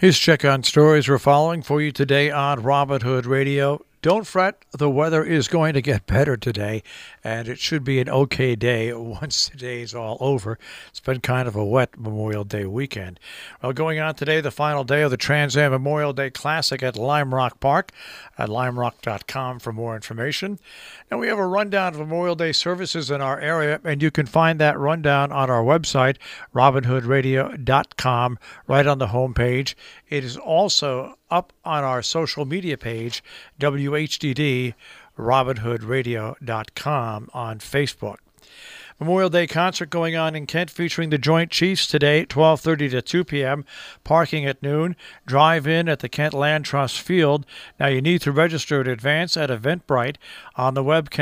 Here's check on stories we're following for you today on Robin Hood Radio. Don't fret, the weather is going to get better today, and it should be an okay day once the day is all over. It's been kind of a wet Memorial Day weekend. Well, going on today, the final day of the Trans Am Memorial Day Classic at Lime Rock Park, at limerock.com for more information. And we have a rundown of Memorial Day services in our area, and you can find that rundown on our website, robinhoodradio.com, right on the homepage. It is also up on our social media page, WHDD, robinhoodradio.com on Facebook. Memorial Day concert going on in Kent featuring the Joint Chiefs today, 12:30 to 2 p.m. Parking at noon. Drive-in at the Kent Land Trust Field. Now you need to register in advance at Eventbrite. On the web,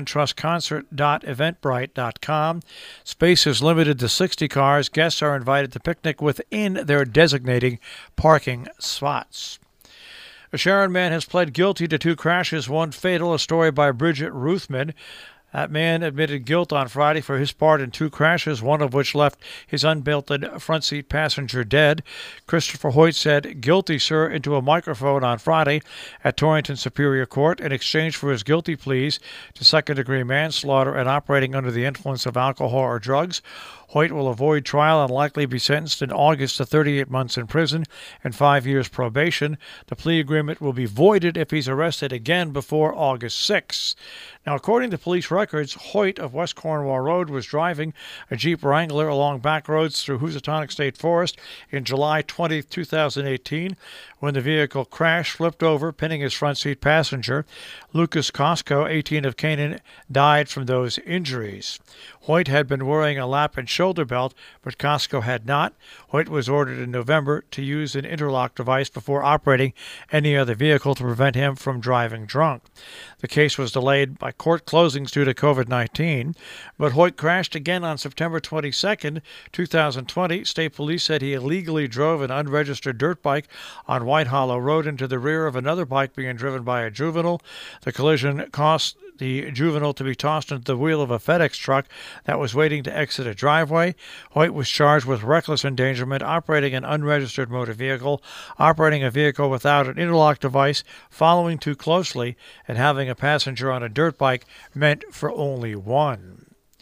kentlandtrustconcert.eventbrite.com. Space is limited to 60 cars. Guests are invited to picnic within their designated parking spots. A Sharon man has pled guilty to 2 crashes, 1 fatal, a story by Bridget Ruthman. That man admitted guilt on Friday for his part in 2 crashes, one of which left his unbelted front seat passenger dead. Christopher Hoyt said, "Guilty, sir," into a microphone on Friday at Torrington Superior Court in exchange for his guilty pleas to second-degree manslaughter and operating under the influence of alcohol or drugs. Hoyt will avoid trial and likely be sentenced in August to 38 months in prison and 5 years probation. The plea agreement will be voided if he's arrested again before August 6. Now, according to police records, Hoyt of West Cornwall Road was driving a Jeep Wrangler along back roads through Housatonic State Forest in July 20, 2018, when the vehicle crashed, flipped over, pinning his front seat passenger. Lucas Costco, 18 of Canaan, died from those injuries. Hoyt had been wearing a lap and shoulder belt, but Costco had not. Hoyt was ordered in November to use an interlock device before operating any other vehicle to prevent him from driving drunk. The case was delayed by court closings due to COVID-19, but Hoyt crashed again on September 22, 2020. State police said he illegally drove an unregistered dirt bike on White Hollow Road into the rear of another bike being driven by a juvenile. The collision caused the juvenile to be tossed into the wheel of a FedEx truck that was waiting to exit a driveway. Hoyt was charged with reckless endangerment, operating an unregistered motor vehicle, operating a vehicle without an interlock device, following too closely, and having a passenger on a dirt bike meant for only one.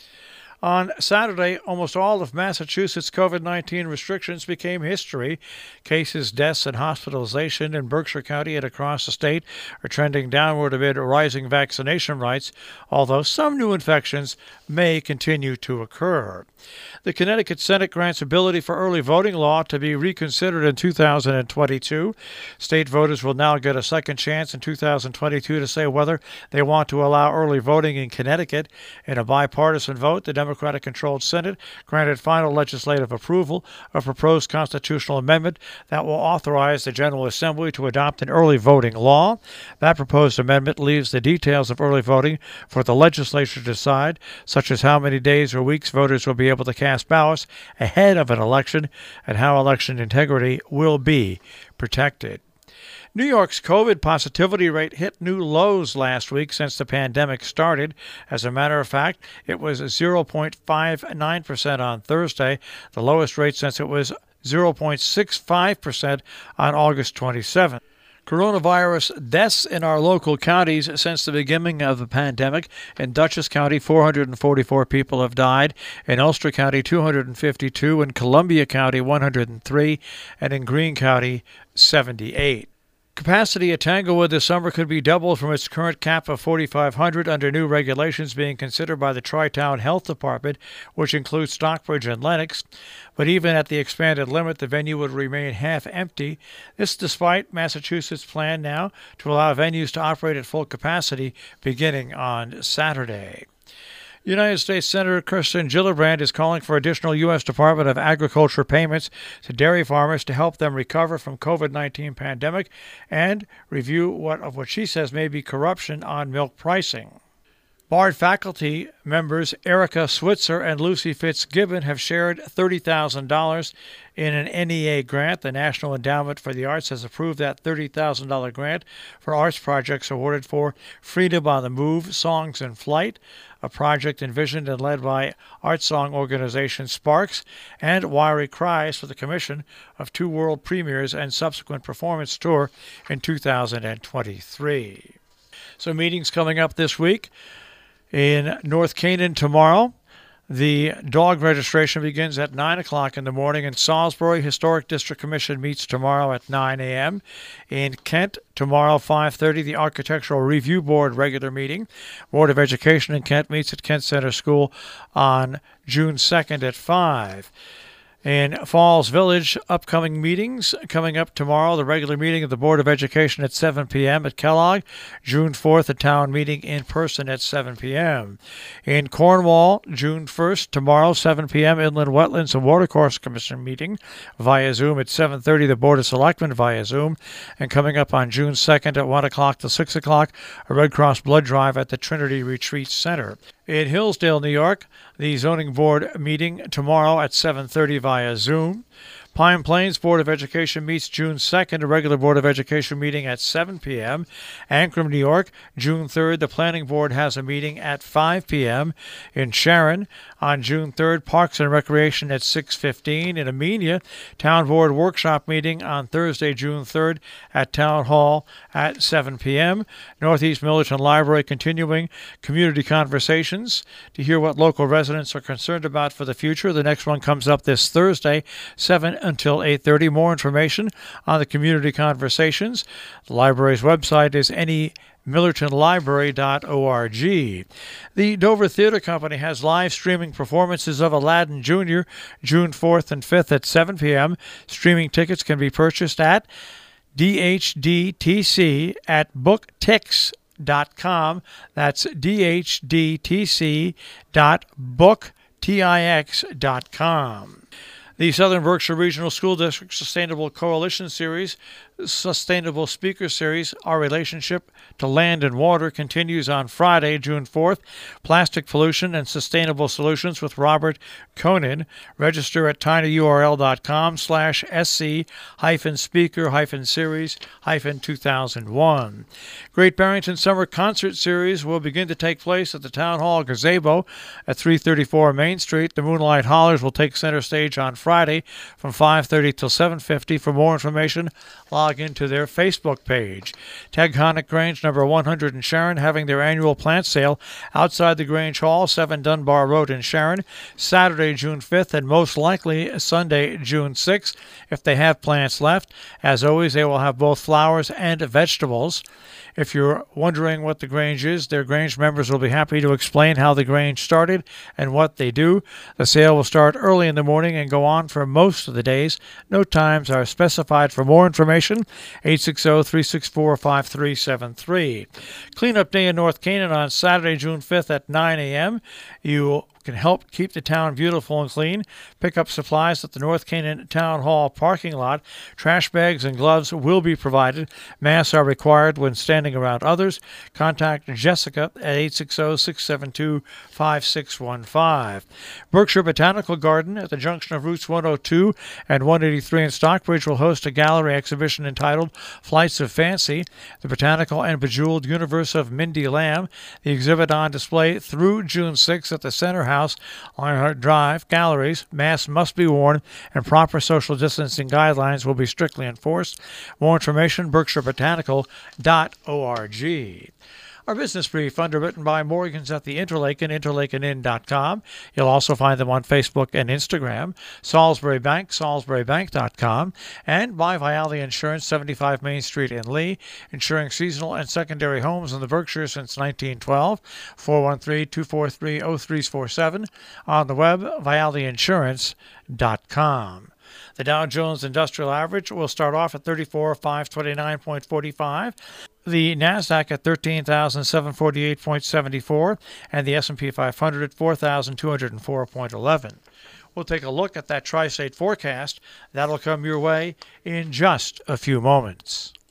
On Saturday, almost all of Massachusetts' COVID-19 restrictions became history. Cases, deaths, and hospitalization in Berkshire County and across the state are trending downward amid rising vaccination rates, although some new infections may continue to occur. The Connecticut Senate grants ability for early voting law to be reconsidered in 2022. State voters will now get a second chance in 2022 to say whether they want to allow early voting in Connecticut. In a bipartisan vote, the Democratic-controlled Senate granted final legislative approval of a proposed constitutional amendment that will authorize the General Assembly to adopt an early voting law. That proposed amendment leaves the details of early voting for the legislature to decide, such as how many days or weeks voters will be able to cast ballots ahead of an election and how election integrity will be protected. New York's COVID positivity rate hit new lows last week since the pandemic started. As a matter of fact, it was 0.59% on Thursday, the lowest rate since it was 0.65% on August 27th. Coronavirus deaths in our local counties since the beginning of the pandemic. In Dutchess County, 444 people have died. In Ulster County, 252. In Columbia County, 103. And in Greene County, 78. Capacity at Tanglewood this summer could be doubled from its current cap of 4,500 under new regulations being considered by the Tri-Town Health Department, which includes Stockbridge and Lenox. But even at the expanded limit, the venue would remain half empty. This despite Massachusetts' plan now to allow venues to operate at full capacity beginning on Saturday. United States Senator Kirsten Gillibrand is calling for additional U.S. Department of Agriculture payments to dairy farmers to help them recover from COVID-19 pandemic and review what she says may be corruption on milk pricing. Bard faculty members Erica Switzer and Lucy Fitzgibbon have shared $30,000 in an NEA grant. The National Endowment for the Arts has approved that $30,000 grant for arts projects awarded for Freedom on the Move, Songs in Flight, a project envisioned and led by art song organization Sparks, and Wiry Cries for the commission of 2 world premieres and subsequent performance tour in 2023. So meetings coming up this week. In North Canaan tomorrow, the dog registration begins at 9 o'clock in the morning. In Salisbury, Historic District Commission meets tomorrow at 9 a.m. In Kent, tomorrow, 5:30, the Architectural Review Board regular meeting. Board of Education in Kent meets at Kent Center School on June 2nd at 5. In Falls Village, upcoming meetings coming up tomorrow. The regular meeting of the Board of Education at 7 p.m. at Kellogg. June 4th, a town meeting in person at 7 p.m. In Cornwall, June 1st, tomorrow, 7 p.m., Inland Wetlands and Watercourse Commission meeting via Zoom. At 7:30, the Board of Selectmen via Zoom. And coming up on June 2nd at 1 o'clock to 6 o'clock, a Red Cross blood drive at the Trinity Retreat Center. In Hillsdale, New York, the Zoning Board meeting tomorrow at 7:30 via Zoom. Pine Plains Board of Education meets June 2nd, a regular Board of Education meeting at 7 p.m. Ancrum, New York, June 3rd, the Planning Board has a meeting at 5 p.m. In Sharon, on June 3rd, Parks and Recreation at 6:15. In Amenia, Town Board Workshop meeting on Thursday, June 3rd at Town Hall at 7 p.m. Northeast Millerton Library continuing community conversations to hear what local residents are concerned about for the future. The next one comes up this Thursday, 7 until 8:30. More information on the community conversations. The library's website is millertonlibrary.org. The Dover Theater Company has live streaming performances of Aladdin Jr. June 4th and 5th at 7 p.m. Streaming tickets can be purchased at DHDTC at booktix.com. That's DHDTC.booktix.com. The Southern Berkshire Regional School District Sustainable Coalition Series, Sustainable Speaker Series, Our Relationship to Land and Water continues on Friday, June 4th. Plastic Pollution and Sustainable Solutions with Robert Conan. Register at tinyurl.com/sc-speaker-series-2001. Great Barrington Summer Concert Series will begin to take place at the Town Hall Gazebo at 334 Main Street. The Moonlight Hollers will take center stage on Friday from 5:30 till 7:50. For more information, log into their Facebook page. Tagconic Grange number 100 in Sharon having their annual plant sale outside the Grange Hall, 7 Dunbar Road in Sharon, Saturday, June 5th, and most likely Sunday, June 6th, if they have plants left. As always, they will have both flowers and vegetables. If you're wondering what the Grange is, their Grange members will be happy to explain how the Grange started and what they do. The sale will start early in the morning and go on for most of the days. No times are specified. For more information, 860-364-5373. Cleanup Day in North Canaan on Saturday, June 5th at 9 a.m. You can help keep the town beautiful and clean. Pick up supplies at the North Canaan Town Hall parking lot. Trash bags and gloves will be provided. Masks are required when standing around others. Contact Jessica at 860-672-5615. Berkshire Botanical Garden at the junction of Routes 102 and 183 in Stockbridge will host a gallery exhibition entitled Flights of Fancy, the Botanical and Bejeweled Universe of Mindy Lamb. The exhibit on display through June 6th at the Center House, Lionheart Drive. Galleries, masks must be worn, and proper social distancing guidelines will be strictly enforced. More information, berkshirebotanical.org. Our business brief, underwritten by Morgans at the Interlaken, interlakenin.com. You'll also find them on Facebook and Instagram. Salisbury Bank, salisburybank.com. And by Vialli Insurance, 75 Main Street in Lee, insuring seasonal and secondary homes in the Berkshires since 1912. 413-243-0347. On the web, vialliinsurance.com. The Dow Jones Industrial Average will start off at 34,529.45. The Nasdaq at 13,748.74, and the S&P 500 at 4,204.11. We'll take a look at that tri-state forecast. That'll come your way in just a few moments.